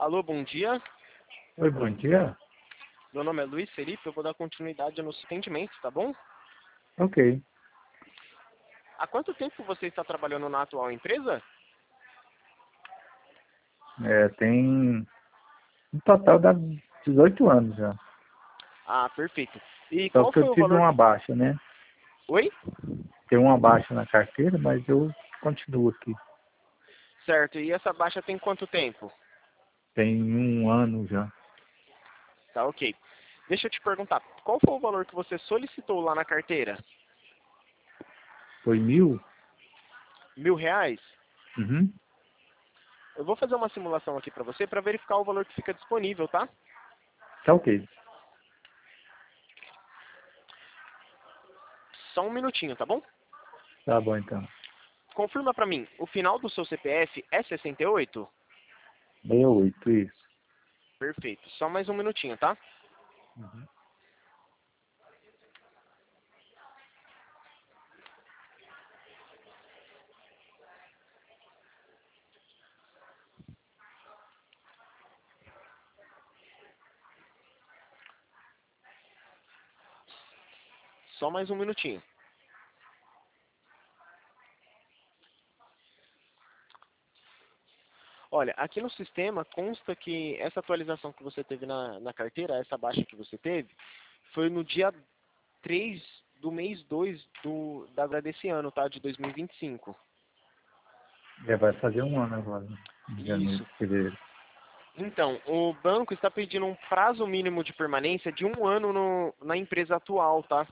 Alô, bom dia. Oi, bom dia. Meu nome é Luiz Felipe, eu vou dar continuidade nos atendimentos, tá bom? Ok. Há quanto tempo você está trabalhando na atual empresa? Tem um total de 18 anos já. Ah, perfeito. E Só qual que eu foi o tive valor... uma baixa, né? Oi? Tem uma baixa na carteira, mas eu continuo aqui. Certo, e essa baixa tem quanto tempo? Tem um ano já. Tá, ok. Deixa eu te perguntar, qual foi o valor que você solicitou lá na carteira? Foi 1.000? R$ 1.000? Uhum. Eu vou fazer uma simulação aqui para você para verificar o valor que fica disponível, tá? Tá ok. Só um minutinho, tá bom? Tá bom então. Confirma para mim, o final do seu CPF é 68? 68, isso. Perfeito. Só mais um minutinho, tá? Uhum. Só mais um minutinho. Olha, aqui no sistema consta que essa atualização que você teve na carteira, essa baixa que você teve, foi no dia 3 do mês 2 desse ano, tá? De 2025. Vai fazer um ano agora, né? Em janeiro, Isso. fevereiro. Então, o banco está pedindo um prazo mínimo de permanência de um ano na empresa atual, tá?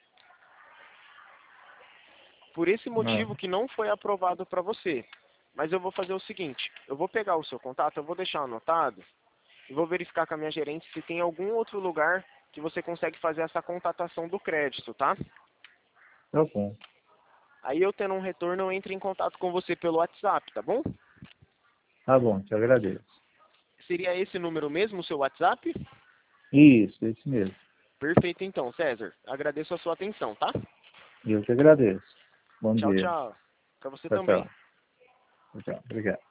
Por esse Não. motivo que não foi aprovado para você. Mas eu vou fazer o seguinte, eu vou pegar o seu contato, eu vou deixar anotado, e vou verificar com a minha gerente se tem algum outro lugar que você consegue fazer essa contatação do crédito, tá? Tá bom. Aí eu tendo um retorno, eu entro em contato com você pelo WhatsApp, tá bom? Tá bom, te agradeço. Seria esse número mesmo, o seu WhatsApp? Isso, esse mesmo. Perfeito então, César. Agradeço a sua atenção, tá? Eu te agradeço. Bom Tchau, dia. tchau. Para você Tchau, também. tchau. Tchau, tchau. Obrigado.